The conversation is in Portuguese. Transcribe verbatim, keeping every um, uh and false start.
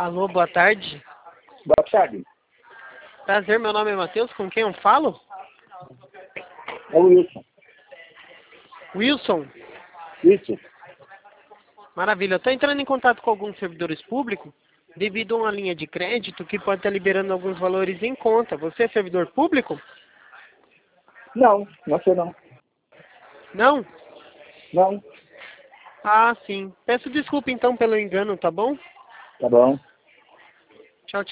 Alô, boa tarde. Boa tarde. Prazer, meu nome é Matheus, com quem eu falo? É o Wilson. Wilson. Isso. Maravilha, eu estou entrando em contato com alguns servidores públicos devido a uma linha de crédito que pode estar liberando alguns valores em conta. Você é servidor público? Não, não sei não. Não? Não. Ah, sim. Peço desculpa então pelo engano, tá bom? Tá bom.